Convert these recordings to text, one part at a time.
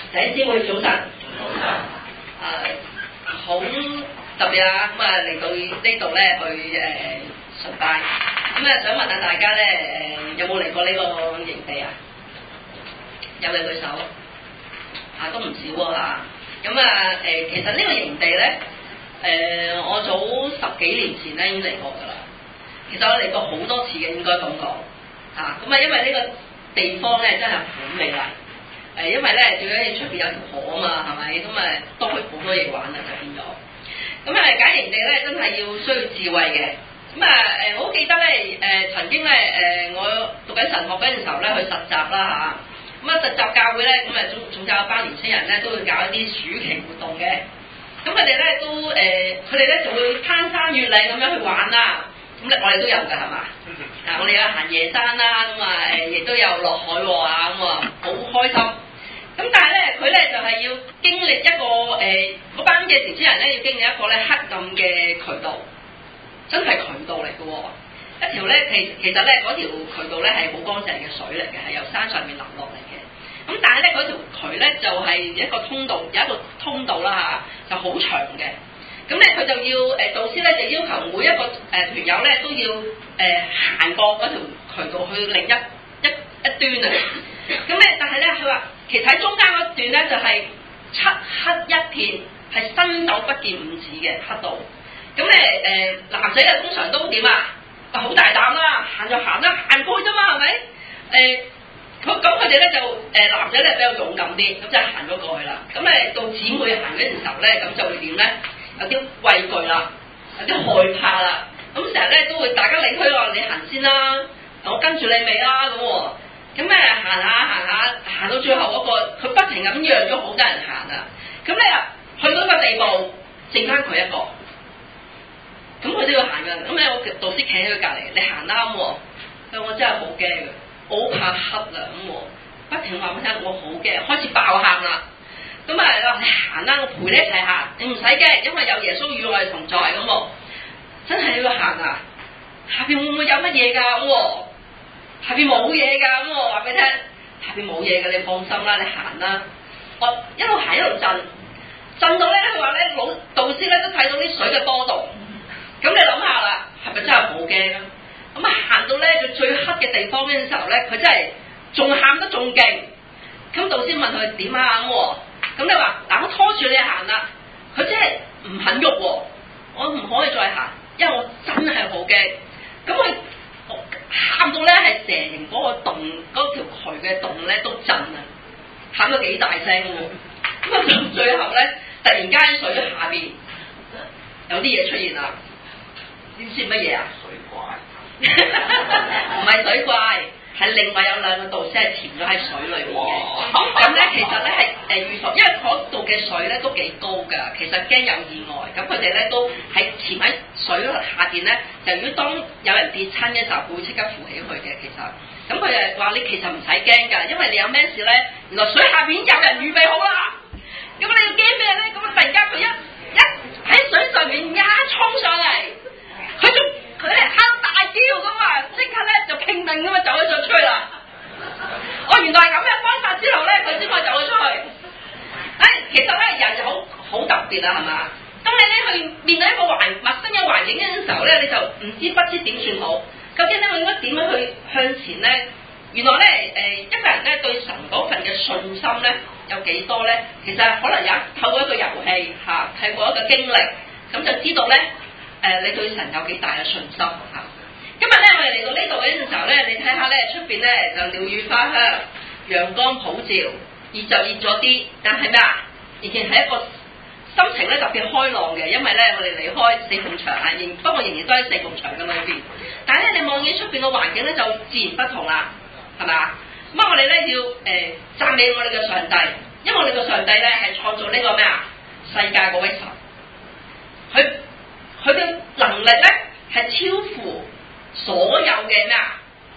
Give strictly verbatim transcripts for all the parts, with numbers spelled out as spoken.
弟兄姊妹早晨，啊好特別啊！咁啊嚟到呢度咧去誒崇拜，咁啊想問下大家咧誒有冇嚟過呢個營地啊？有嘅舉手，啊都唔少喎嚇。咁啊誒其實呢個營地咧誒、呃、我早十幾年前咧已經嚟過㗎啦。其實我嚟過好多次嘅，應該咁講嚇。咁啊因為呢個地方咧真係好美麗。誒，因為咧，最緊要出邊有條河啊嘛，係咪？咁啊，多好多嘢玩啊，就變咗。咁啊，揀營地咧，真係要需要智慧嘅。咁啊，誒，我好記得咧，誒、呃，曾經咧，誒、呃，我讀緊神學嗰陣時候咧，去實習啦嚇。咁啊，實習教會咧，咁啊，總總有一班年青人咧，都會搞一啲暑期活動嘅。咁佢哋咧都誒，佢哋咧就會攀山越嶺咁樣去玩啦。咁咧，我哋都有㗎，係嘛？啊，我哋有行夜山啦，咁啊，誒，亦都有落海喎啊，咁啊，好開心。咁但係咧，佢咧就係、是、要經歷一個誒，嗰、呃、班嘅年青人咧要經歷一個咧黑暗嘅渠道，真係渠道嚟嘅喎。一條咧其其實咧嗰條渠道咧係好乾淨嘅水嚟嘅，係由山上面流落嚟嘅。咁但係咧嗰條渠咧就係、是、一個通道，有一個通道啦嚇，就好長嘅。咁咧佢就要誒、呃、導師咧就要求每一個誒、呃、團友咧都要誒、呃、行過嗰條渠道去另一一一端啊。咁咧但係咧佢話。其實喺中間嗰段咧就係、是、漆黑一片，係伸手不見五指嘅黑道。咁咧誒男仔啊通常都點啊？好大膽啦，行就行啦，行過去啫嘛，係咪？誒佢咁佢哋咧就誒、呃、男仔咧比較勇敢啲，咁就行咗過去啦。咁咧到姊妹行嗰陣時候咧，咁就會點咧？有啲畏懼啦，有啲害怕啦。咁成日咧都會大家領區話你行先啦，我跟住你尾啦咁喎。咁咧行下行下行到最後嗰、那個，佢不停咁讓咗好多人行啊！咁咧去到個地步，剩翻佢一個，咁佢都要行㗎。咁咧我導師企喺佢隔離，你行啱喎。佢話我真係好驚嘅，我好怕黑啊咁喎，不停話俾我聽，我好驚，開始爆喊啦。咁啊話你行啦，我陪你一齊行，你唔使驚，因為有耶穌與我哋同在咁喎。真係要行啊！下邊會唔會有乜嘢㗎咁喎？下邊冇嘢㗎，咁我話俾你聽，下邊冇嘢㗎，你放心啦，你行啦。我一路行一路震，震到咧，佢話咧老導師咧都睇到啲水嘅波動。咁你諗下啦，係咪真係好驚啊？咁啊行到咧佢最黑嘅地方嗰陣時候咧，佢真係仲喊得仲勁。咁導師問佢點啊咁喎？咁你話嗱，我拖住你行啦，佢真係唔肯喐喎，我唔可以再行，因為我真係好驚。咁佢。喊到咧係蛇形嗰個洞，嗰條渠嘅洞咧都震啊！喊到幾大聲喎！咁啊到最後咧，突然間水下邊有啲嘢出現啦，知唔知乜嘢啊？水怪，唔係水怪，係另外有兩個導師係潛咗喺水裏面嘅。咁咧其實咧係誒預防，因為嗰度嘅水咧都幾高㗎，其實驚有意外。咁佢哋咧都喺潛喺水下邊咧，就如果當有人跌親嘅時候，佢會即刻扶起佢嘅。其實，咁佢就話你其實唔使驚㗎，因為你有咩事咧，原來水下邊有人預備好啦。咁你要驚咩咧？咁啊突然間佢一一喺水上面一衝上嚟，佢仲佢係喊大叫咁啊！即刻咧就拼命咁啊走咗上出去啦。哦，原來係咁嘅方法之後咧，佢先可以走咗出去。誒、哎，其實咧人就好好特別啊，係嘛？當你咧去面對一個環陌生嘅環境嘅時候咧，你就唔知不知點算好。究竟咧我應該點樣去向前咧？原來咧誒、呃、一個人咧對神嗰份嘅信心咧有幾多咧？其實可能有透過一個遊戲嚇，透過一個經歷，咁就知道咧誒、呃、你對神有幾大嘅信心嚇。今日咧我哋嚟到呢度嘅時候咧，你睇下咧出邊咧就鳥語花香，陽光普照，熱就熱咗啲，但係咩啊？仍然係一個心情咧特別開朗嘅，因為咧我哋離開四埲牆啊，仍不過仍然都喺四埲牆嘅裏邊。但係咧你望見出邊嘅環境咧就自然不同啦，係咪啊？咁啊我哋咧要誒讚美我哋嘅上帝，因為我哋嘅上帝咧係創造呢個咩啊世界嗰位神，佢佢嘅能力咧係超乎所有嘅咩啊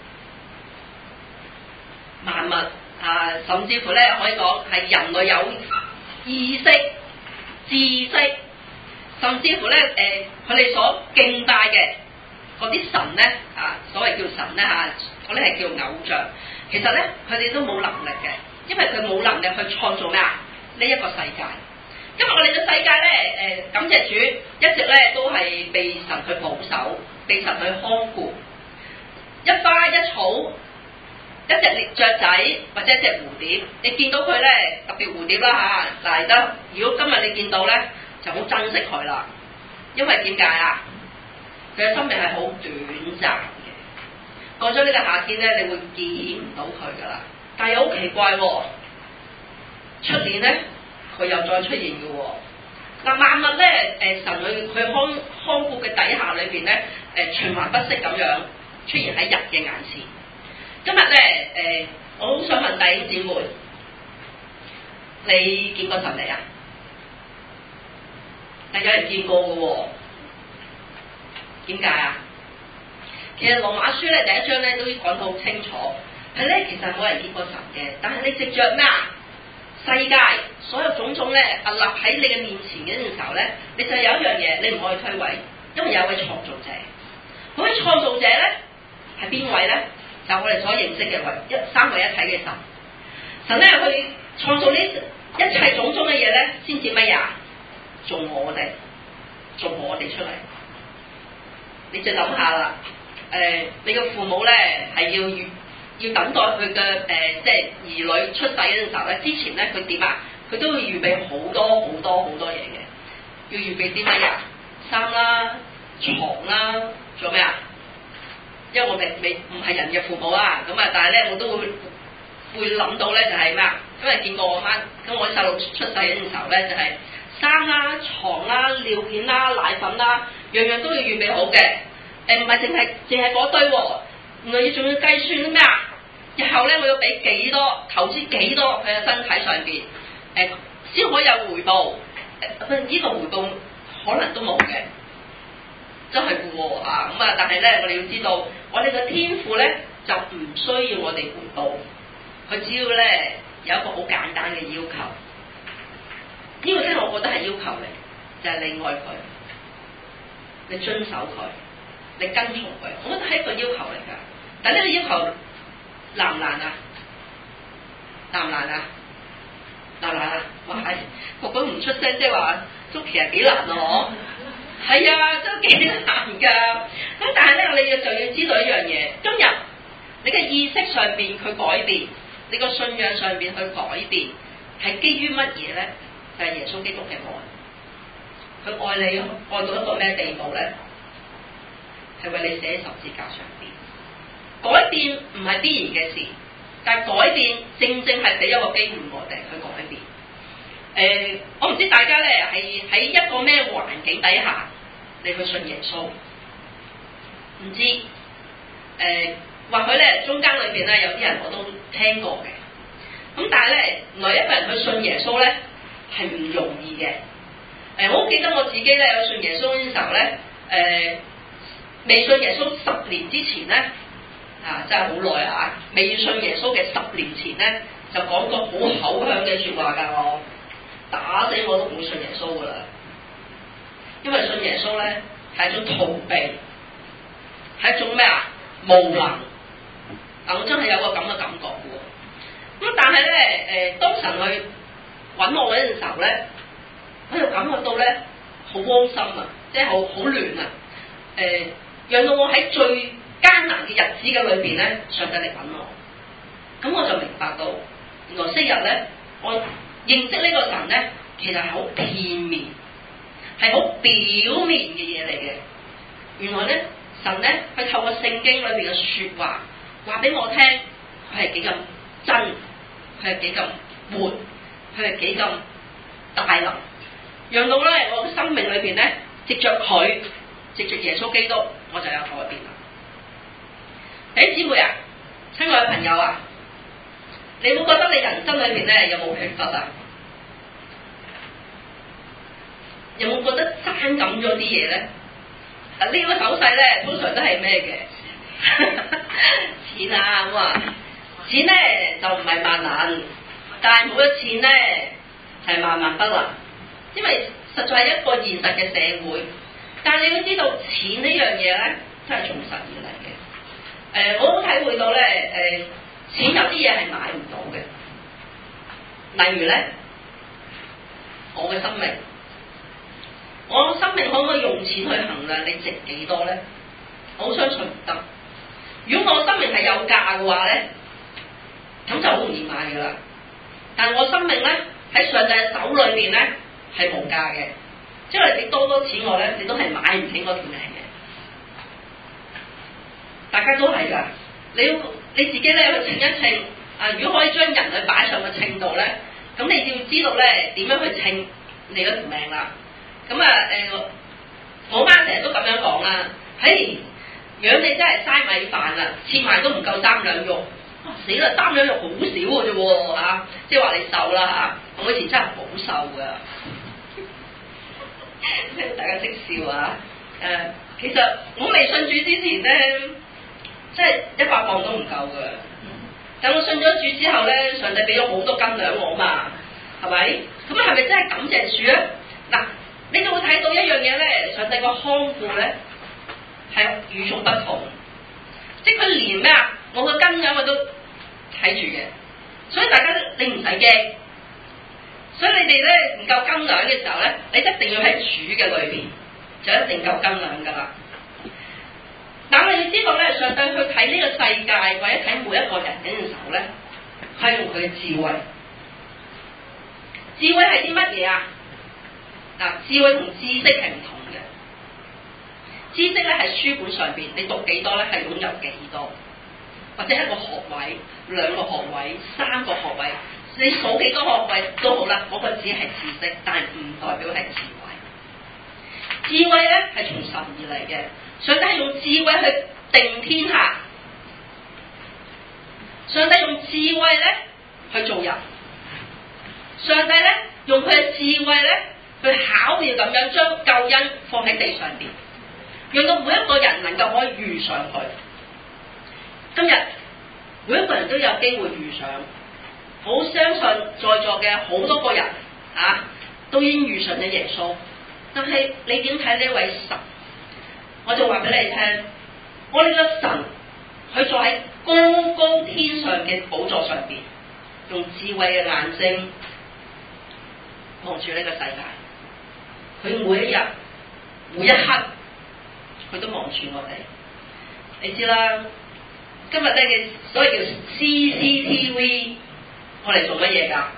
萬物啊，甚至乎咧可以講係人類有意識、知識，甚至乎咧誒佢哋所敬拜嘅嗰啲神咧啊，所謂叫神咧嚇，嗰啲係叫偶像。其實咧佢哋都冇能力嘅，因為佢冇能力去創造咩啊呢一個世界。今日我哋嘅世界咧，誒感謝主，一直咧都係被神去保守，被神去看顧。一花一草，一隻雀仔或者一隻蝴蝶，你見到佢咧，特別蝴蝶啦嚇，嗱而家如果今日你見到咧，就好珍惜佢啦，因為點解啊？佢嘅生命係好短暫嘅，過咗呢個夏天咧，你會見唔到佢噶啦。但係好奇怪喎、哦，出年咧佢又再出現嘅喎、哦。嗱萬物咧，誒神去去看看顧嘅底下裏邊咧，誒循環不息咁樣出現喺人嘅眼前。今日咧，誒我好想問弟兄姊妹，你見過神未啊？係有人見過嘅喎、哦。點解啊？其實羅馬書咧第一章咧都講得好清楚，係咧其實冇人見過神嘅，但係你藉着咩啊？世界所有種種咧屹立喺你嘅面前嘅時候咧，你就有一樣嘢你唔可以推諉，因為有位創造者。嗰位創造者咧係邊位咧？就我哋所認識嘅為一三位一體嘅神。神咧去創造呢一切種種嘅嘢咧，先至乜嘢啊？做我哋，做我哋出嚟。你就諗下啦，誒、呃，你嘅父母咧係要預要等待佢嘅誒，即係兒女出世嗰陣時候咧，之前咧佢點啊？佢都會預備好多好多好多嘢嘅，要預備啲乜嘢？衫啦、床啦，仲有咩啊？因為我未未唔係人嘅父母啊，咁啊，但係咧我都會會諗到咧就係咩啊？因為見過我媽，咁我啲細路出世嗰陣時候咧就係衫啦、床啦、尿片啦、奶粉啦。樣樣都要預備好嘅，誒唔係淨係淨係嗰堆喎，原來要仲要計算咩啊？日後咧我要俾幾多投資幾多佢嘅身體上邊，誒、呃、先可以有回報，誒、呃、呢、這個回報可能都冇嘅，真係嘅喎啊！咁啊，但係咧我哋要知道，我哋嘅天父咧就唔需要我哋回報，佢只要咧有一個好簡單嘅要求，呢、這個咧我覺得係要求嚟，就係、是、你愛佢。你遵守佢，你跟從佢，我覺得係一個要求嚟㗎。但呢個要求難唔難啊？難唔難啊？難唔難啊？哇係，個個唔出聲，即係話都其實幾難咯，嗬？係啊，都幾難㗎。咁但係咧，你要就要知道一樣嘢，今日你嘅意識上邊佢改變，你個信仰上邊去改變，係基於乜嘢咧？就係、是、耶穌基督嘅愛。佢愛你愛到一個咩地步咧？係為你寫喺十字架上邊。改變唔係必然嘅事，但係改變正正係俾一個機會我哋去改變。誒、呃，我唔知大家咧係喺一個咩環境底下你去信耶穌，唔知誒、呃，或許咧中間裏邊咧有啲人我都聽過嘅。咁但係咧，原來一個人去信耶穌咧係唔容易嘅。誒，我好記得我自己咧有信耶穌嗰陣時候咧，誒、呃，未信耶穌十年之前咧，啊，真係好耐啊！未信耶穌嘅十年前咧，就講過好口響嘅説話㗎，我打死我都唔會信耶穌㗎啦，因為信耶穌咧係一種逃避，係一種咩啊？無能，啊，我真係有個咁嘅感覺嘅喎。咁但係咧，誒、呃，當神去揾我嗰陣時候咧，我就感覺到咧好窩心啊，即係好好暖啊！誒、呃，讓到我喺最艱難嘅日子嘅裏邊咧，上帝嚟揾我，咁我就明白到原來昔日咧，我認識呢個神咧，其實係好片面，係好表面嘅嘢嚟嘅。原來咧，神咧佢透過聖經裏邊嘅説話，話俾我聽，佢係幾咁真，佢係幾咁活，佢係幾咁大能。讓到咧我嘅生命裏邊咧，藉着佢，藉着耶穌基督，我就有改變啦。弟兄姊妹啊，親愛嘅朋友啊，你會覺得你人生裏邊咧有冇缺乏啊？有冇覺得爭緊咗啲嘢咧？啊，呢個手勢咧通常都係咩嘅？錢啊咁啊，錢咧就唔係萬能，但係冇咗錢咧係萬萬不能。因為實在係一個現實嘅社會，但係你要知道錢呢樣嘢咧，真係從神而嚟嘅。誒、呃，我都體會到咧，誒、呃，錢有啲嘢係買唔到嘅。例如咧， 我嘅生命，我生命可唔可以用錢去衡量你值幾多咧？我好相信唔得。如果我生命係有價嘅話咧，咁就好容易買噶啦。但係我生命咧喺上帝嘅手裏邊咧係無價嘅，即係你多多錢我咧，你都係買唔起嗰條命嘅。大家都係㗎，你要你自己咧去稱一稱啊！如果可以將人去擺上個稱度咧，咁你要知道咧點樣去稱你嗰條命啦。咁啊誒，我媽成日都咁樣講啦，嘿，養你真係嘥米飯啊，切埋都唔夠三兩肉。哇、啊、死啦！三兩肉好少嘅啫喎嚇，即係話你瘦啦嚇，我以前真係好瘦㗎，大家識笑啊！誒、呃，其實我未信主之前咧，即係一百磅都唔夠㗎。但我信咗主之後咧，上帝俾咗好多斤兩我嘛，係咪？咁啊係咪真係感謝主啊？嗱，你就會睇到一樣嘢咧，上帝個看顧咧係與眾不同，即係佢連咩啊？我個斤兩我都睇住嘅，所以大家你唔使驚。所以你哋咧唔夠斤兩嘅時候咧，你一定要喺主嘅裏邊，就一定夠斤兩噶啦。但係你知道咧，上帝去睇呢個世界或者睇每一個人嘅時候咧，係用佢嘅智慧。智慧係啲乜嘢啊？嗱，智慧同知識係唔同嘅。知識咧係書本上邊，你讀幾多咧係擁有幾多，或者一個學位、兩個學位、三個學位，你數幾多學位都好啦，嗰、那個只係知識，但係唔代表係智慧。智慧咧係從神而嚟嘅。上帝係用智慧去定天下，上帝用智慧咧去做人，上帝咧用佢嘅智慧咧去巧妙咁樣將救恩放喺地上邊，讓到每一個人能夠可以遇上佢。今日每一個人都有機會遇上，好相信在座嘅好多個人啊，都已經遇上咗耶穌。但係你點睇呢位神？我就話俾你聽，我哋嘅神佢坐喺高高天上嘅寶座上邊，用智慧嘅眼睛望住呢個世界。佢每一日每一刻，佢都望住我哋。你知啦，今日咧嘅所謂叫 C C T V， 我哋做乜嘢㗎？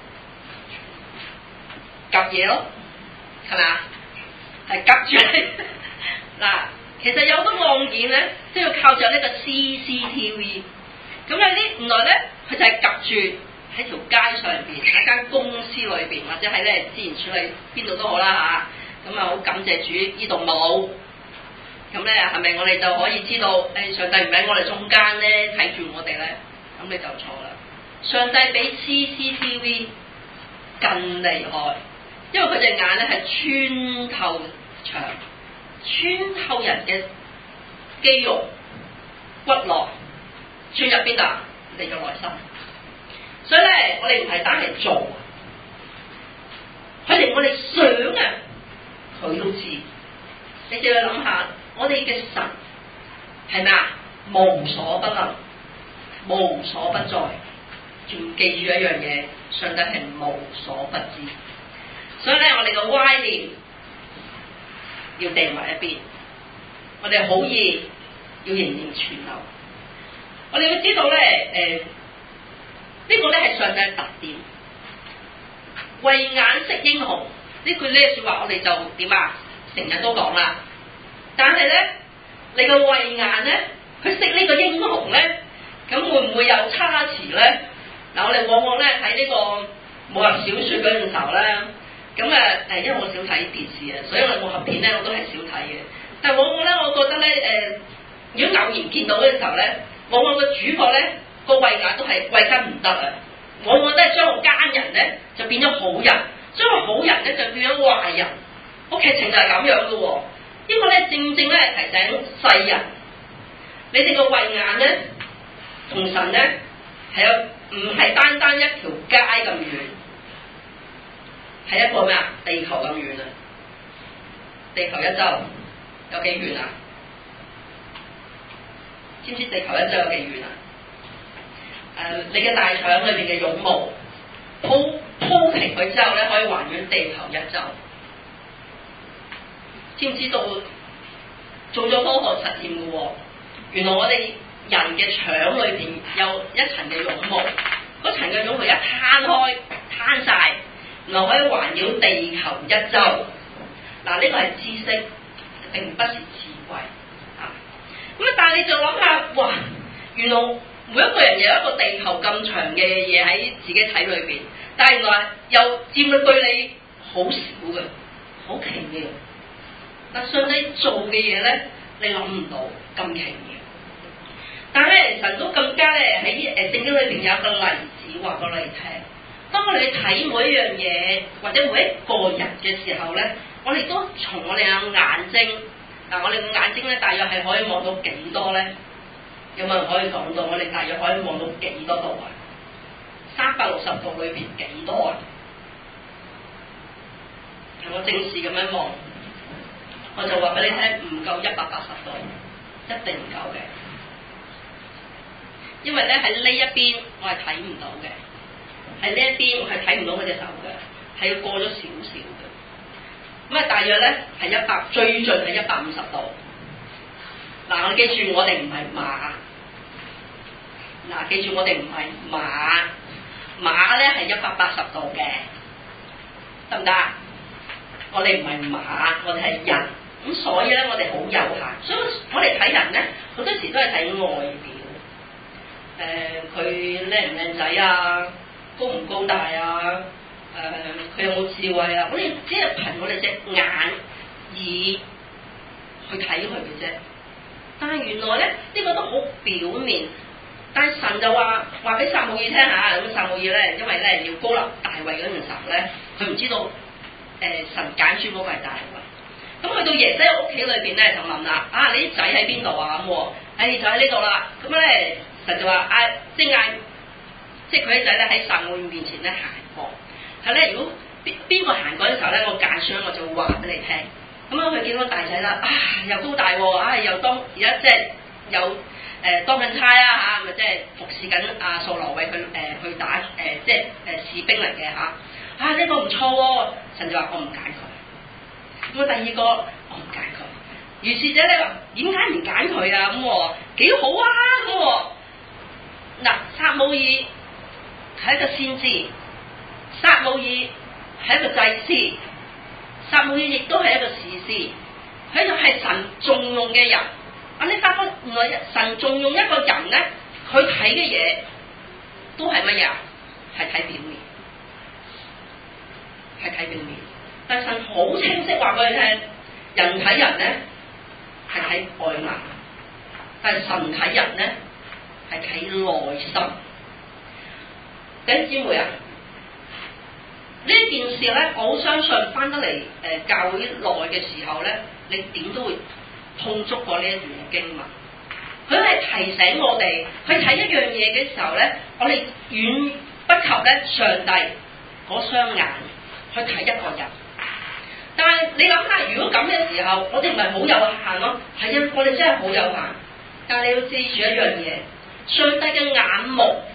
夾嘢咯，係咪啊？係夾住你。嗱，其實有好多案件咧，都要靠著呢個 C C T V。咁有啲原來咧，佢就係夾住喺條街上邊，喺間公司裏邊，或者喺咧資源處理邊度都好啦嚇。咁啊，好感謝主，呢度冇。咁咧，係咪我哋就可以知道，誒、哎、上帝唔喺我哋中間咧睇住我哋咧？咁你就錯啦。上帝比 C C T V 更厲害，因為佢隻眼咧係穿透牆。穿透人嘅肌肉骨骼，穿入邊度？你嘅內心。所以咧，我哋唔係單係做，佢連我哋想啊，佢都知。你只要諗下，我哋嘅神係咩啊？無所不能，無所不在。仲記住一樣嘢，上帝係無所不知。所以咧，我哋嘅歪念要掟埋一邊，我哋好意要仍然存留。我哋要知道咧，誒、呃，這個、呢個咧係上帝嘅特點。慧眼識英雄呢句呢説話，我哋就點啊？成日都講啦。但係咧，你個慧眼咧，佢識呢個英雄咧，咁會唔會有差池咧？嗱，我哋往往咧喺呢個武俠小説嗰陣時候咧。咁啊誒，因為我少睇電視啊，所以我武俠片咧我都係少睇嘅。但係往往咧，我覺得咧誒、呃，如果偶然見到嘅時候咧，往往個主角咧個慧眼都係慧根唔得啊，往往都係將個奸人咧就變咗好人，將個好人咧就變咗壞人。個劇情就係咁樣嘅喎。呢個咧正正咧提醒世人，你哋個慧眼咧同神咧係有唔係單單一條街咁遠。係一個咩啊？地球咁遠啊！地球一周有幾遠啊？知唔知地球一周有幾遠啊？誒、呃，你嘅大腸裏邊嘅絨毛鋪鋪平平佢之後咧，可以環繞地球一周。知唔知道做咗科學實驗嘅喎？原來我哋人嘅腸裏邊有一層嘅絨毛，嗰層嘅絨毛一攤開攤晒，原來可以環繞地球一周。嗱，呢個係知識，並不是智慧啊！咁啊，但係你就諗下，哇！原來每一個人有一個地球咁長嘅嘢喺自己體裏邊，但係原來又佔到對你好少嘅，好奇妙。嗱，上帝做嘅嘢咧，你諗唔到咁奇妙。但係咧，神都更加咧喺誒聖經裏邊有一個例子話俾你聽。當我哋睇每一樣嘢或者每一個人嘅時候咧，我哋都從我哋嘅眼睛，嗱，我哋嘅眼睛咧，大約係可以望到幾多咧？有冇人可以講到我哋大約可以望到幾多度啊？三百六十度裏邊幾多啊？我正視咁樣望，我就話俾你聽，唔夠一百八十度，一定唔夠嘅。因為咧喺呢一邊我係睇唔到嘅，喺呢一邊我係睇唔到佢隻手嘅，係要過咗少少嘅。咁啊，大約咧係一百，最盡係一百五十度。嗱，我記住我哋唔係馬。嗱，記住我哋唔係馬，馬咧係一百八十度嘅，得唔得？我哋唔係馬，我哋係人，咁所以咧我哋好有限，所以我哋睇人咧好多時都係睇外表，誒、呃，佢靚唔靚仔啊，高唔高大啊，誒、呃，佢有冇智慧啊？我哋只係憑我哋隻眼耳去睇佢嘅啫，但係原來咧呢、這個都好表面。但係神就話話俾撒母耳聽下，咁撒母耳咧，因為咧要膏立大衛嗰陣時候咧，佢唔知道誒、呃、神揀選嗰個係大衛。咁去到耶西屋企裏邊咧，就問啦：啊，你啲仔喺邊度啊？咁喎，誒就喺呢度啦。咁咧神就話嗌，即係嗌，即係佢啲仔咧喺撒母耳面前咧行過。係咧，如果邊邊個行過嘅時候咧，我揀選我就會話俾你聽。咁啊，佢見到大仔啦，啊又高大喎，啊又當而家即係有。誒、呃、當緊差啊嚇，咪即係服侍緊阿掃羅為佢誒去打誒、呃、即係誒、呃、士兵嚟嘅嚇。啊呢、這個唔錯喎、啊，神就話我唔揀佢。咁啊第二個我唔揀佢。於是者你話點解唔揀佢啊？咁喎幾好啊咁喎。嗱，撒母耳係一個先知，撒母耳係一個祭司，撒母耳亦都係一個士師，佢就係神重用嘅人。啊！你發覺原來神重用一個人咧，佢睇嘅嘢都係乜嘢啊？係睇表面，係睇表面。但係神好清晰話俾你聽，人睇人咧係睇外貌，但係神睇人咧係睇內心。弟兄姊妹啊，呢件事咧，我好相信翻得嚟誒、呃、教會內嘅時候咧，你點都會碰觸過呢一段嘅經文，佢係提醒我哋去睇一樣嘢嘅時候咧，我哋遠不及咧上帝嗰雙眼去睇一個人。但係你諗下，如果咁嘅時候，我哋唔係好有限咯？係啊，我哋真係好有限。但係你要記住一樣嘢，上帝嘅眼目，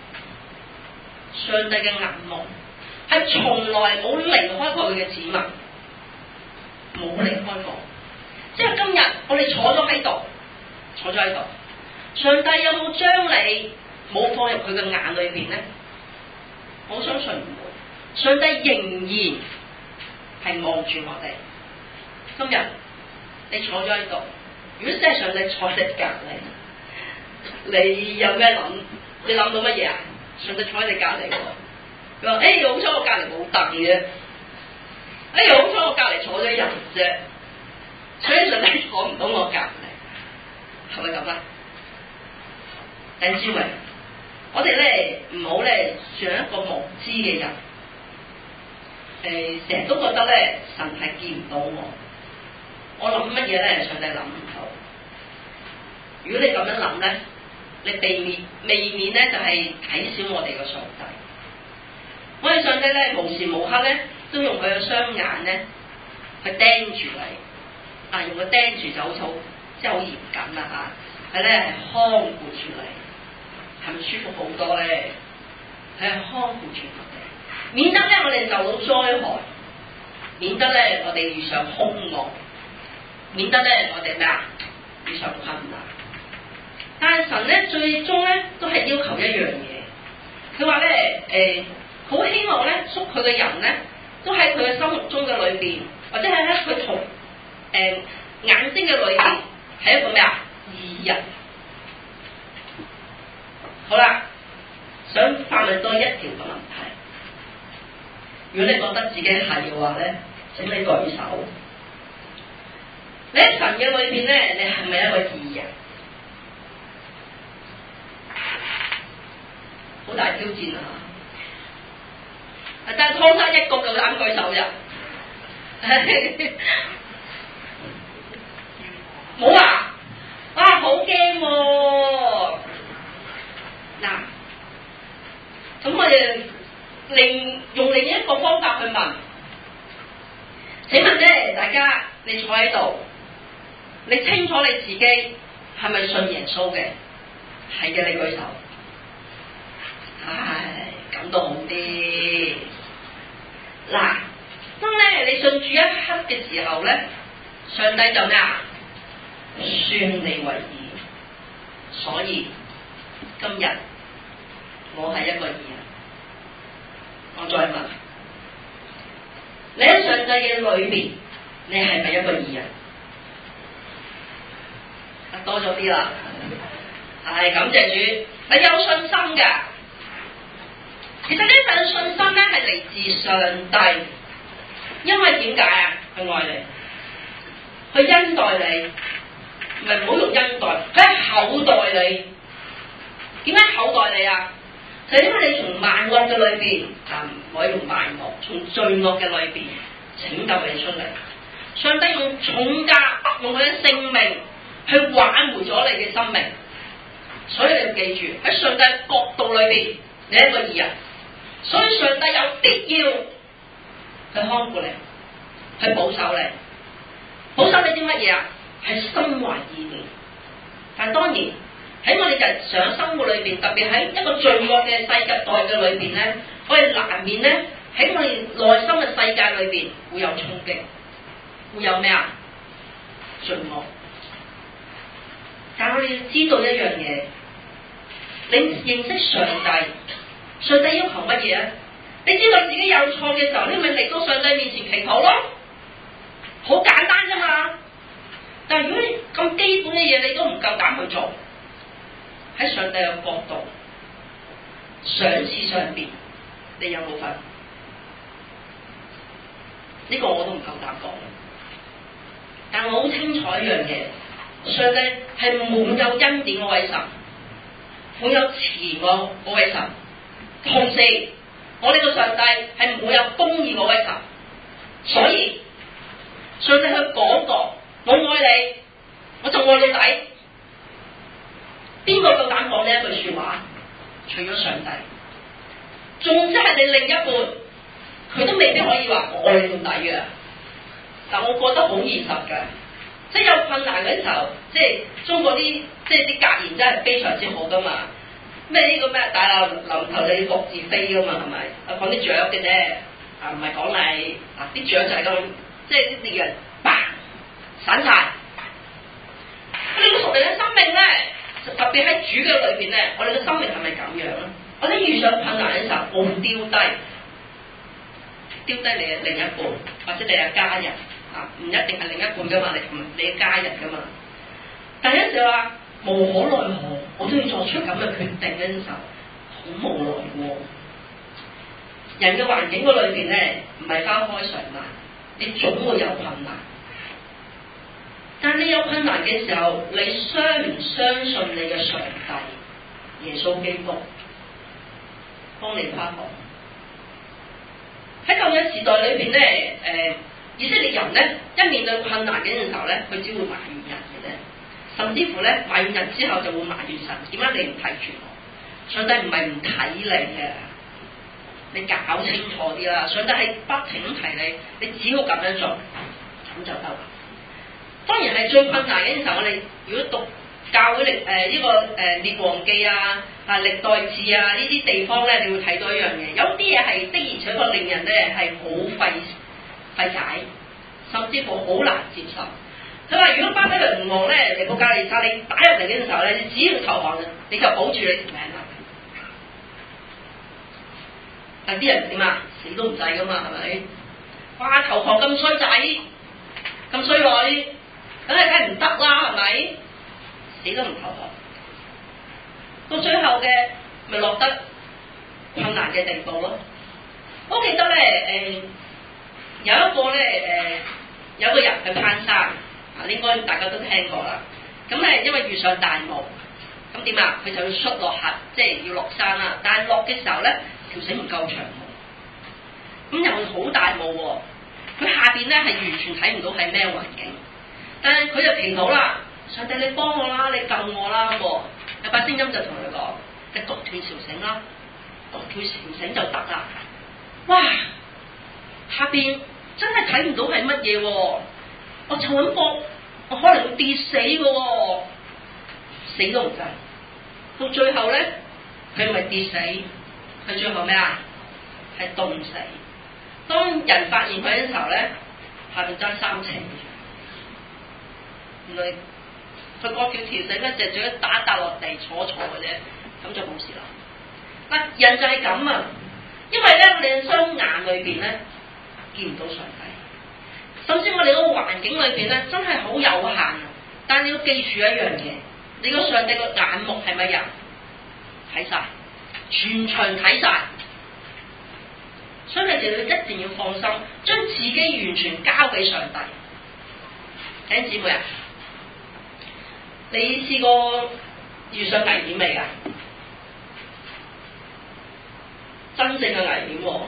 上帝嘅眼目係從來冇離開過佢嘅子民，冇離開過。即係今日我哋坐咗喺度，坐咗喺度，上帝有冇將你冇放入佢嘅眼裏邊咧？我相信唔會，上帝仍然係望住我哋。今日你坐咗喺度，如果真係上帝坐喺你隔離，你有咩諗？你諗到乜嘢啊？上帝坐喺你隔離喎，佢話：誒，好彩我隔離冇凳嘅，誒，好彩我隔離坐咗人啫。所以上帝坐唔到我隔離，係咪咁啊？弟兄姊妹，我哋咧唔好咧像一個無知嘅人，誒成日都覺得咧神係見唔到我，我諗乜嘢咧上帝諗唔到。如果你咁樣諗咧，你避免未免咧就係睇小我哋個上帝。我哋上帝咧無時無刻咧都用佢嘅雙眼咧去盯住你。啊！用個釘住就好好，即係好嚴謹啦嚇，係咧係看顧住你，係咪舒服好多咧？係看顧住我哋， 免得咧我哋受到災害，免得咧我哋遇上兇惡，免得咧我哋咩啊遇上困難。但係神咧最終咧都係要求一樣嘢，佢話咧誒好希望咧屬佢嘅人咧都喺佢嘅心目中嘅裏邊，或者係喺佢同誒眼睛嘅裏邊係一個咩啊義人。好啦，想發問多一條嘅問題，如果你覺得自己係嘅話咧，請你舉手。你喺神嘅裏邊咧，你係咪一個義人？好大挑戰啊！但係湯生一個夠膽舉手啫，冇啊！哇，好驚喎！嗱，咁我哋另用另一個方法去問，請問咧，大家你坐喺度，你清楚你自己係咪信耶穌嘅？係嘅，你舉手。唉，咁都好啲。嗱，當咧你信主一刻嘅時候咧，上帝就咩啊？算你為義。所以今日我係一個義人。我再問，你喺上帝嘅裏邊，你係咪一個義人？多咗啲啦，係感謝主，你有信心㗎。其實呢份信心咧係嚟自上帝，因為點解啊？佢愛你，佢恩待你，唔係唔好用恩待，佢係厚待你。點解厚待你啊？就係因為你從萬惡嘅裏邊，啊唔可以用萬惡，從罪惡嘅裏邊拯救你出嚟。上帝用重價，用佢嘅性命去挽回咗你嘅生命。所以你要記住，喺上帝角度裏邊，你係一個義人。所以上帝有必要去看顧你，去保守你。保守你啲乜嘢啊？係心懷意念。但係當然喺我哋日常生活裏邊，特別喺一個罪惡嘅世界代嘅裏邊咧，我哋難免咧喺我哋內心嘅世界裏邊會有衝擊，會有咩啊？罪惡。但係我哋要知道一樣嘢，你認識上帝。上帝要求乜嘢啊？你知道自己有錯嘅時候，你咪嚟到上帝面前祈禱咯，好簡單啫嘛。但係如果你咁基本嘅嘢你都唔夠膽去做，喺上帝嘅角度賞賜上邊，你有冇份？呢個我都唔夠膽講。但我好清楚一樣嘢，上帝係滿有恩典嗰位神，滿有慈愛嗰位神。同時，我哋個上帝係冇有公義嗰位神，所以上帝佢講過：我愛你，我就愛你仔。邊個夠膽講呢一句説話？除咗上帝，縱使係你另一半，佢都未必可以話我愛你到底嘅。但我覺得好現實㗎，即係有困難嗰時候，即係中國啲即係啲格言真係非常之好㗎嘛。咩呢個咩大鬧臨頭你各自飛噶嘛，係咪？啊講啲雀嘅啫，啊唔係講你啊啲雀就係咁，即係啲獵人嘭散晒。我哋個屬靈嘅生命咧，特別喺主嘅裏邊咧，我哋嘅生命係咪咁樣咧？我哋遇上困難嘅時候，冇丟低，丟低你嘅另一半或者你嘅家人啊，唔一定係另一半噶嘛，你你嘅家人噶嘛。但有時話無可奈何，我都要作出咁嘅決定嘅時候，好無奈喎。人嘅環境嗰裏邊咧，唔係花開常爛，你總會有困難。但你有困難嘅時候，你相唔相信你嘅上帝耶穌基督幫你跨過？喺舊約時代裏邊咧，誒、呃、以色列人咧一面對困難嘅時候咧，佢只會埋怨人嘅啫。甚至乎咧，埋怨人之後就會埋怨神，點解你唔睇住我？上帝唔係唔睇你嘅，你搞清楚啲啦。上帝係不停咁提你，你只要咁樣做，咁就得啦。當然係最困難嘅時候，我哋如果讀教會歷誒呢個誒列王記啊、啊歷代志啊呢啲地方咧，你會睇到一樣嘢，有啲嘢係的而且確令人咧係好費費解，甚至乎好難接受。佢話：如果巴比倫王咧嚟到加利沙，你打入嚟嘅時候咧，你只要投降，你就保住你條命啦。但啲人點啊？死都唔制噶嘛，係咪？哇！投降咁衰仔，咁衰女，梗係梗係唔得啦，係咪？死都唔投降，到最後嘅咪落得困難嘅地步咯。我記得咧，誒、呃、有一個咧，誒、呃、有個人去攀山。啊，應該大家都聽過啦。咁咧，因為遇上大霧，咁點啊？佢就要摔落下，即係要落山啦。但係落嘅時候咧，條繩唔夠長喎，咁又好大霧喎。佢下邊咧係完全睇唔到係咩環境，但係佢就祈禱啦，上帝你幫我啦，你救我啦咁喎。有把聲音就同佢講：你割斷條繩啦，割斷條繩就得啦。哇！下邊真係睇唔到係乜嘢喎。我就咁搏，我可能會跌死嘅喎、哦，死都唔制。到最後咧，佢唔係跌死，佢最後咩啊？係凍死。當人發現佢嘅時候咧，下邊爭三尺。原來佢割條條繩咧，就仲要打打落地坐坐嘅啫，咁就冇事啦。嗱，人就係咁啊，因為咧，我哋雙眼裏邊咧見唔到上帝。甚至我哋個環境裏邊咧，真係好有限。但係你要記住一樣嘢，你個上帝個眼目係乜嘢？睇晒，全場睇晒。所以你哋一定要放心，將自己完全交俾上帝。弟兄姊妹啊，你試過遇上危險未啊？真正嘅危險喎。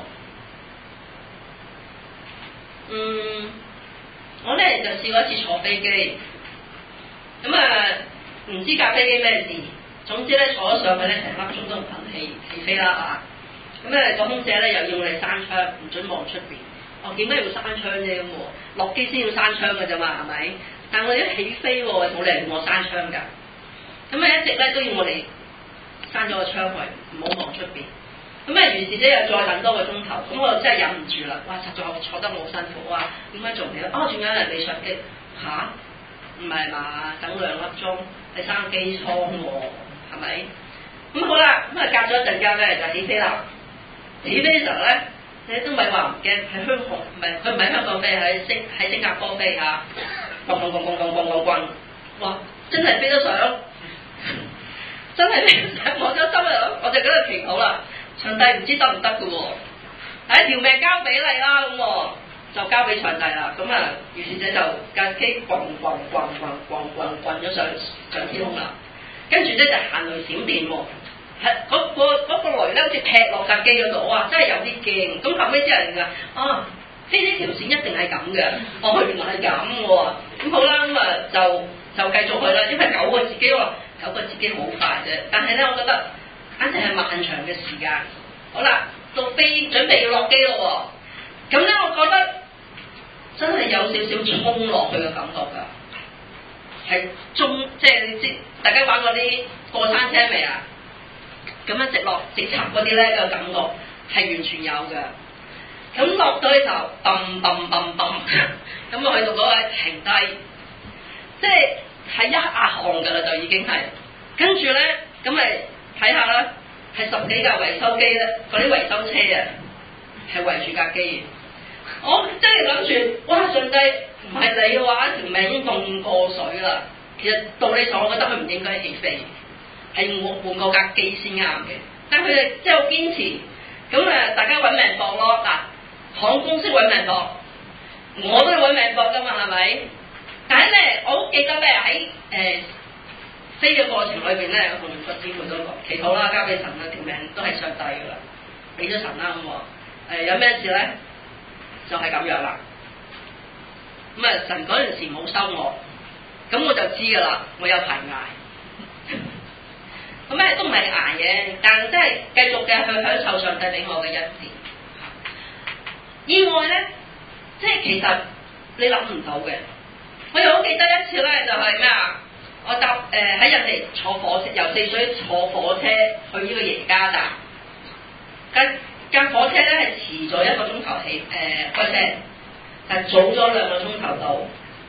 嗯。我咧就試過一次坐飛機，咁啊唔知架飛機咩事，總之咧坐咗上去咧成粒鐘都唔肯起起飛啦嚇，咁咧個空姐咧又要我哋閂窗，唔准望出邊。哦，點解要閂窗啫咁喎？落機先要閂窗㗎啫嘛，係咪？但我哋一起飛喎，冇理由要我閂窗㗎。咁啊一直咧都要我哋閂咗個窗位，唔好望出邊。咁啊，於是咧又再等多個鐘頭，咁我就真係忍唔住啦！哇，實在我坐得好辛苦啊，點解做唔起咧？哦，仲有人未上機吓？唔係嘛？等兩粒鐘，係閂機艙喎，係咪？咁好啦，咁啊隔咗一陣間咧就起飛啦。起飛嘅時候咧，你都咪話唔驚，喺香港唔係佢唔係香港飛，喺新喺新加坡飛嚇，咣咣咣咣咣咣咣咣，哇！真係飛得上，真係飛得上，我咗心啊！我就喺度祈禱啦。上帝唔知得唔得嘅喎，係條命交俾你啦，咁喎就交俾上帝啦。咁啊，於是者就架機滾滾滾滾滾滾滾咗上上天空啦。跟住咧就行雷閃電喎，係嗰個嗰個雷咧好似劈落架機嗰度，哇！真係有啲驚。咁後尾啲人話：啊，呢呢條線一定係咁嘅。哦，原來係咁喎。咁好啦，咁啊就就繼續去啦。因為九個字機喎，九個字機好快啫。但係咧，我覺得簡直係漫長嘅時間。好啦，到飛準備要落機咯喎，咁咧我覺得真係有少少衝落去嘅感覺㗎，係中即係你知大家玩嗰啲過山車未啊？咁樣直落直插嗰啲咧個感覺係完全有嘅。咁落到去就嘣嘣嘣嘣，咁我去到嗰位停低，即係係一壓汗㗎啦，就已經係跟住咧咁咪睇下啦。係十幾架維修機咧，嗰啲維修車啊，係圍住架機。我真係諗住，哇！上帝唔係你嘅話，條命已經凍過水啦。其實道理上，我覺得佢唔應該起飛，係我換過架機先啱嘅。但佢哋即係好堅持，咁啊，大家揾命搏咯。嗱，航空公司揾命搏，我都係揾命搏㗎嘛，係咪？但係咧，我好記得咧喺誒。飛嘅過程裏邊咧，我同個姊妹都講祈禱啦，交俾神啦，條命都係上帝噶啦，俾咗神啦咁喎。誒有咩事咧？就係、是、咁樣啦。咁啊，神嗰陣時冇收我，咁我就知噶啦，我有排捱。咁咧都唔係捱嘅，但係真係繼續嘅去享受上帝俾我嘅恩典。意外咧，即係其實你諗唔到嘅。我又好記得一次咧，就係咩啊？ 我搭誒喺印尼坐火車，由四水坐火車去呢個耶加達，間間火車咧係遲咗一個鐘頭起誒、呃、開車，但係早咗兩個鐘頭到，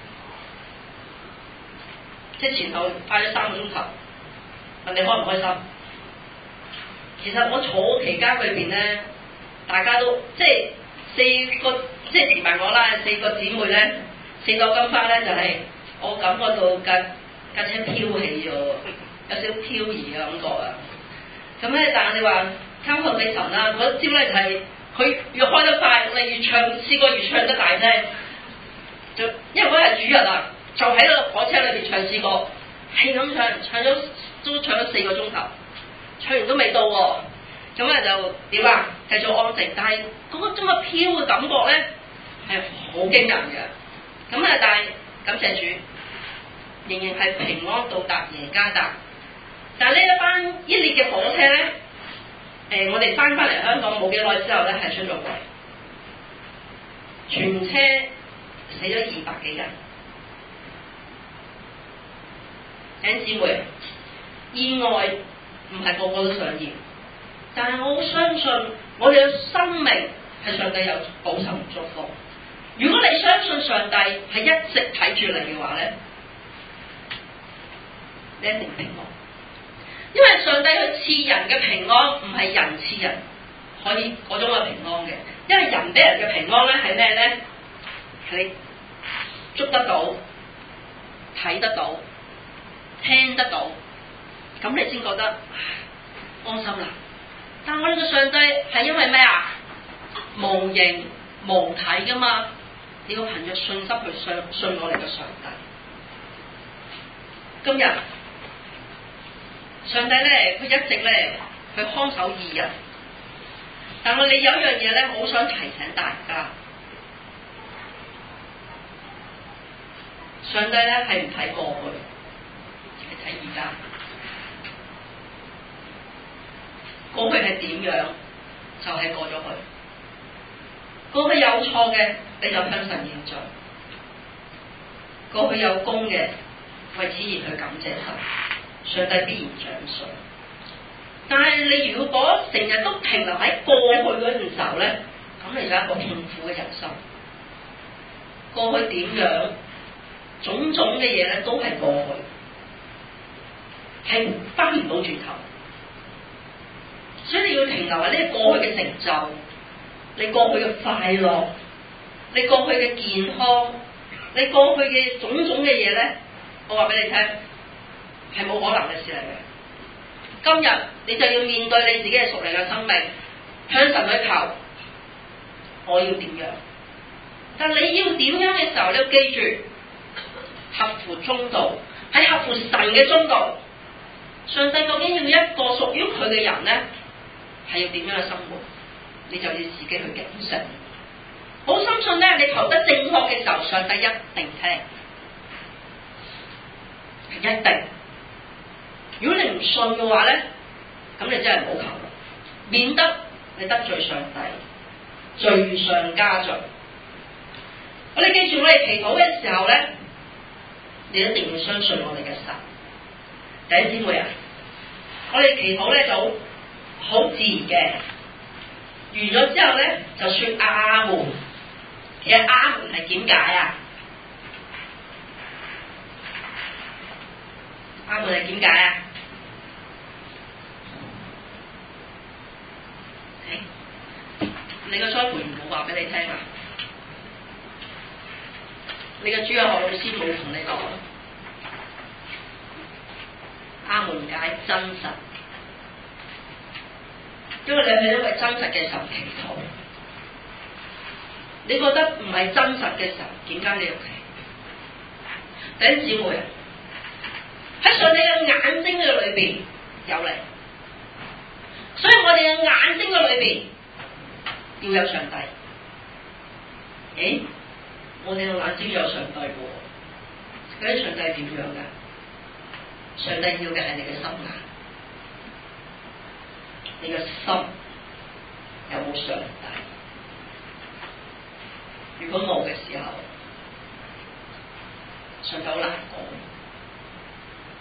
即係前後快咗三個鐘頭。問你開唔開心？其實我坐期間裏邊咧，大家都即係四個即係唔係我啦，四個姊妹咧，四朵金花咧就係、是、我感覺到架架車飄起咗，有少少飄移嘅感覺啊！咁咧，但係你話參透你神啦，嗰招咧就係佢越開得快，你越唱試過越唱得大聲。就因為嗰日主日啊，就喺個火車裏邊唱詩歌，係咁唱，唱咗都唱咗四個鐘頭，唱完都未到喎。咁咧就點啊？繼續安靜，但係嗰個咁嘅飄嘅感覺咧係好驚人嘅。咁啊，但係感謝主，仍然係平安到達耶加達。但係呢一班伊列嘅火車咧，誒、呃，我哋翻返嚟香港冇幾耐之後咧，係出咗軌，全車死咗二百幾人。弟兄姊妹，意外唔係個個都想要，但係我好相信我哋嘅生命係上帝有保守同祝福。如果你相信上帝係一直睇住你嘅話咧，你一定平安。因為上帝佢賜人嘅平安唔係人賜人可以嗰種嘅平安嘅，因為人俾人嘅平安咧係咩咧？係你捉得到、睇得到、聽得到，咁你先覺得安心啦。但係我哋嘅上帝係因為咩啊？無形無體噶嘛，你要憑着信心去相信我哋嘅上帝。今日上帝咧，佢一直咧去看守義人，但係你有一樣嘢咧，好想提醒大家，上帝咧係唔睇過去，係睇而家。過去係點樣，就係、是、過咗去。過去有錯嘅，你就向神認罪；過去有功嘅，為此而去感謝神，上帝必然獎賞。但係你如果成日都停留喺過去嗰陣時候咧，咁你就係一個痛苦嘅人生。過去點樣，種種嘅嘢咧都係過去，係翻唔到轉頭。所以你要停留喺呢個過去嘅成就，你過去嘅快樂，你過去嘅健康，你過去嘅種種嘅嘢咧，我話俾你聽，係冇可能嘅事嚟嘅。今日你就要面對你自己嘅屬靈嘅生命，向神去求，我要點樣？但你要點樣嘅時候，你要記住，合乎中道，喺合乎神嘅中道。上帝究竟要一個屬於佢嘅人咧，係要點樣嘅生活？你就要自己去警醒。好深信咧，你求得正確嘅時候，上帝一定聽，係一定。如果你唔信嘅話咧，咁你真係唔好求啦，免得你得罪上帝，罪上加罪。我哋記住，我哋祈禱嘅時候咧，你一定要相信我哋嘅神。弟兄姊妹啊，我哋祈禱咧就好自然嘅，完咗之後咧就說阿門。其實阿門係點解啊？阿門係點解啊？你個栽培員冇話俾你聽啊？你個主日學老師冇同你講？阿門解真實，因為你係因為真實嘅時候祈禱，你覺得唔係真實嘅時候，點解你要祈？弟兄姊妹啊，喺上帝嘅眼睛嘅裏邊有你，所以我哋嘅眼睛嘅裏邊要有上帝。誒，我哋嘅眼睛有上帝喎，嗰啲上帝點樣㗎？上帝要嘅係你嘅心眼，你嘅心有冇上帝？如果冇嘅時候，上帝好難講。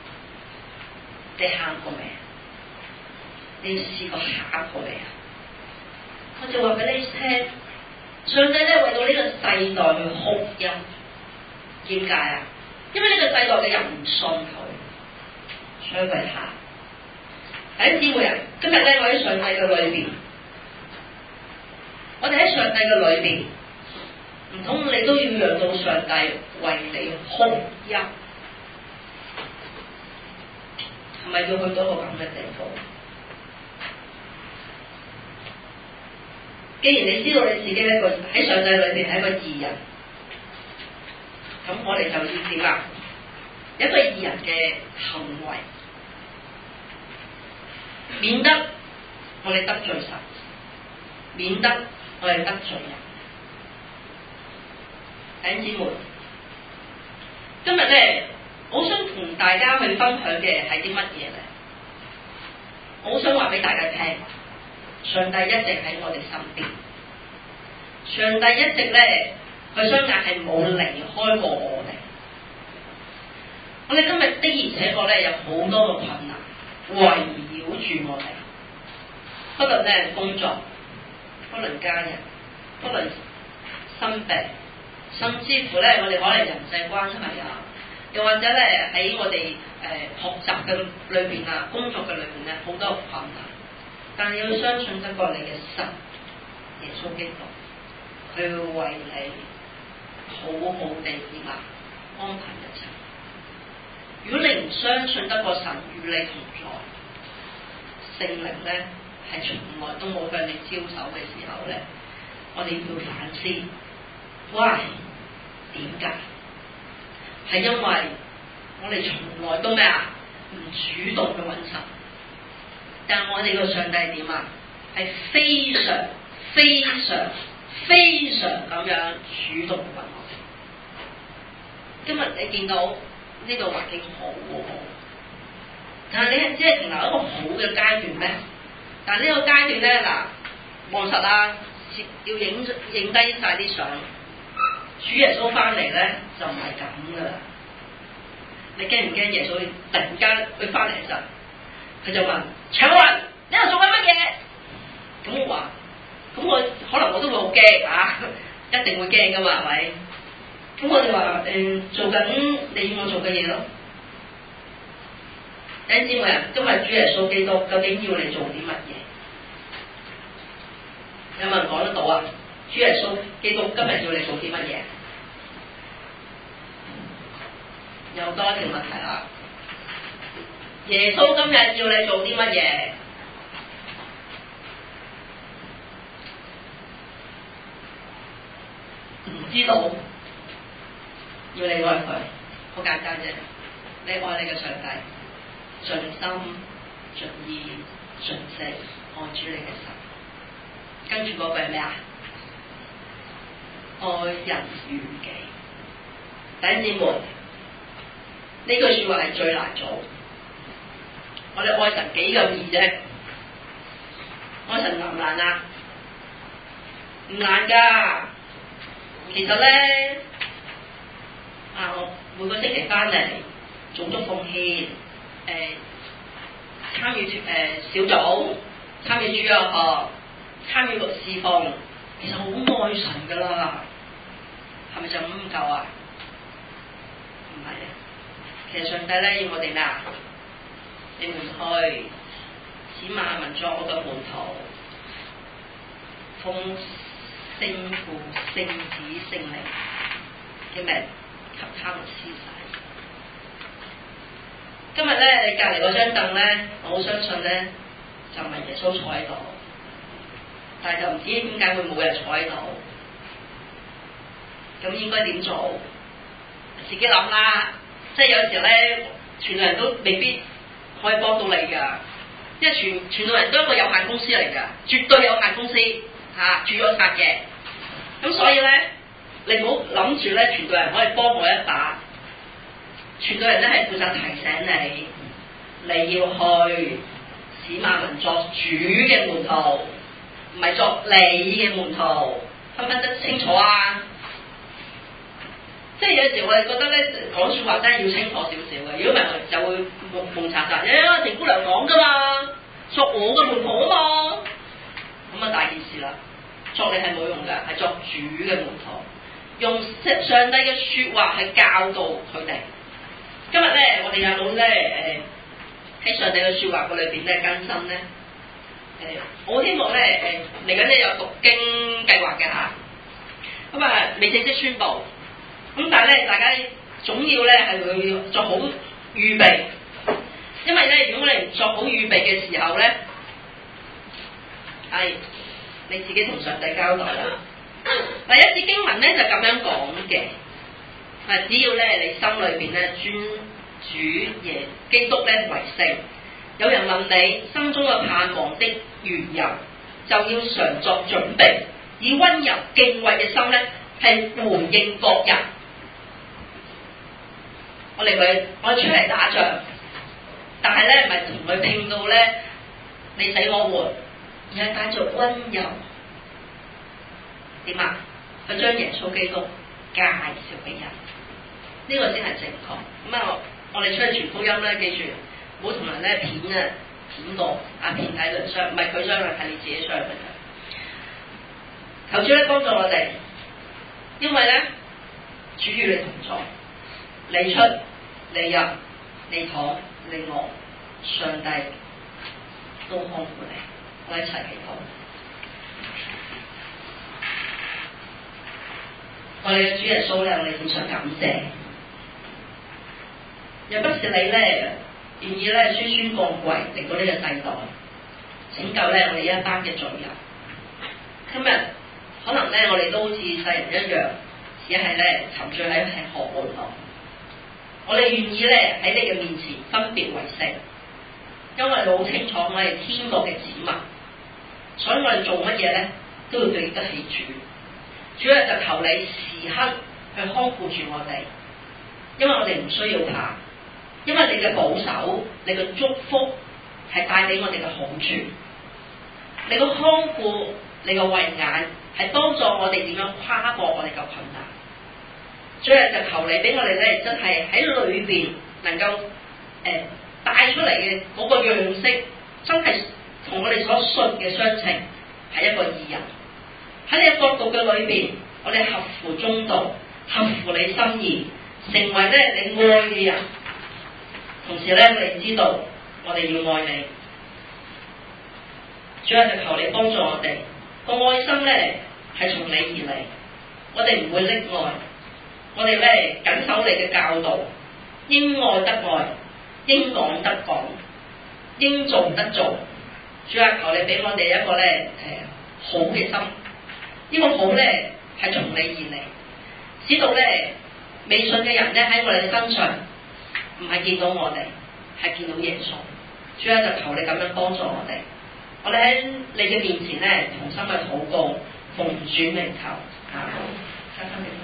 你喊過未啊？你試過喊過未啊？我就話俾你聽，上帝咧為到呢個世代去哭泣，點解啊？因為呢個世代嘅人唔信佢，所以佢喊。弟兄姊妹啊，今日咧我喺上帝嘅裏邊，我哋喺上帝嘅裏邊，唔通你都要讓到上帝為你哭泣？係咪要去到一個咁嘅地步？既然你知道你自己一個喺上帝裏邊係一個義人，咁我哋就要點啊？一個義人嘅行為，免得我哋得罪神，免得我哋得罪人。弟兄姊妹，今日咧，我好想同大家去分享嘅係啲乜嘢咧？我好想話俾大家聽，上帝一直喺我哋身邊，上帝一直咧，佢雙眼係冇離開過我哋。我哋今日的而且確咧有好多嘅困難圍繞住我哋，不論咧工作，不論家人，不論生病，甚至乎咧我哋可能人際關係啊，又或者咧喺我哋誒、呃、學習嘅裏邊啊，工作嘅裏邊咧好多困難，但係要相信得過你嘅神耶穌基督，佢會為你好好地點啊安排一切。如果你唔相信得過神與你同在，聖靈咧係從來都冇向你招手嘅時候咧，我哋要反思，喂，點解？係因為我哋從來都咩啊？唔主動去揾神，但係我哋個上帝點啊？係非常非常非常咁樣主動揾我哋。今日你見到呢個環境好喎，但係你係只係停留一個好嘅階段咩？但係呢個階段咧，嗱，望實啦，要影影低晒啲相。主耶穌翻嚟咧就唔係咁噶啦。你驚唔驚耶穌突然間佢翻嚟嘅時候，佢就問長雲，你喺度做緊乜嘢？咁我話，咁我可能我都會好驚啊，一定會驚噶嘛，係咪？咁我哋話誒做緊你要我做嘅嘢咯。弟兄姊妹啊，今日主耶穌基督究竟要你做啲乜嘢？有冇人講得到啊？主耶穌基督今日要你做啲乜嘢？又多一條問題啦。耶穌今日要你做啲乜嘢？唔知道。要你愛佢，好簡單啫。你愛你嘅上帝，盡心、盡意、盡性愛主你嘅神。跟住嗰句係咩啊？愛人如己。弟兄姊妹，呢句説話係最難做。我哋愛神幾咁易啫？愛神難唔難啊？唔難㗎。其實咧。啊！我每個星期翻嚟做足奉獻，誒、呃、參與誒、呃、小組，參與主日學，參與個侍奉，其實好愛神噶啦，係咪就咁唔夠啊？唔係啊，其實上帝咧要我哋咩啊？你們去使萬民作我嘅門徒，奉聖父、聖子、聖靈嘅名。給他們施洗。今日咧，你隔離嗰張凳咧，我好相信咧，就唔係耶穌坐喺度，但係就唔知點解會冇人坐喺度。咁應該點做？自己諗啦。即係有時咧，傳道人都未必可以幫到你㗎，因為傳傳道人都係一個有限公司嚟㗎，絕對有限公司嚇，註咗冊嘅。咁所以咧。你唔好諗住咧，傳道人可以幫我一把。傳道人咧係負責提醒你，你要去使萬民作主嘅門徒，唔係作你嘅門徒，分分得清楚啊！ 即係有時我哋覺得咧講説話真係要清楚少少嘅，如果唔係就會蒙蒙查查。誒，程姑娘講㗎嘛，作我嘅門徒啊嘛，咁啊大件事啦。作你係冇用㗎，係作主嘅門徒，用上帝嘅説話去教導佢哋。今日咧，我哋有冇咧誒喺上帝嘅説話個裏邊咧更新咧？誒、呃，我希望咧誒嚟緊咧有讀經計劃嘅嚇，咁啊未正式宣佈，咁但係咧大家總要咧係會做好預備，因為咧如果我哋唔作好預備嘅時候咧，係你自己同上帝交代啦。第一節經文咧就咁樣講嘅，係只要咧你心裏邊咧尊主耶基督咧為聖。有人問你心中嘅盼望的緣由，就要常作準備，以溫柔敬畏嘅心咧，係回應各人。我哋佢我出嚟打仗，但係咧唔係同佢拼到咧你死我活，而係帶著溫柔。點啊？佢將耶穌基督介紹俾人，呢、這個先係正確。咁啊，我哋出去傳福音咧，記住。唔好同人咧片啊片過啊片體論傷，唔係佢傷害，係你自己傷害佢。求主咧幫助我哋，因為咧主與你同在，你出你入你躺你卧，上帝都看顧你。我一齊祈禱。我哋嘅主耶穌咧，我哋非常感謝，若不是你咧。願意咧屈尊降貴嚟到呢個世代，拯救咧我哋一班嘅罪人。今日可能咧我哋都好似世人一樣，只係咧沉醉喺吃喝玩樂。我哋願意咧喺你嘅面前分別為聖，因為你好清楚我哋天國嘅子民，所以我哋做乜嘢咧都要對得起主。主要就求你時刻去看顧住我哋，因為我哋唔需要怕。因為你嘅保守，你嘅祝福係帶俾我哋嘅好處，你嘅看顧，你嘅慧眼係幫助我哋點樣跨過我哋嘅困難。最後就求你俾我哋咧，真係喺裏邊能夠誒帶出嚟嘅嗰個樣式，真係同我哋所信嘅相稱，係一個義人。喺你嘅角度嘅裏邊，我哋合乎中道，合乎你心意，成為咧你愛嘅人。同時咧，我哋知道我哋要愛你，主要就求你幫助我哋個愛心咧係從你而嚟，我哋唔會溺愛，我哋咧緊守你嘅教導，應愛得愛，應講得講，應做得做。主要求你俾我哋一個咧誒、呃、好嘅心，呢、這個好咧係從你而嚟，使到咧未信嘅人咧喺我哋嘅身上。唔係見到我哋，係見到耶穌。主啊，就求你咁樣幫助我哋。我哋喺你嘅面前咧，同心嘅禱告，奉主名求。阿門。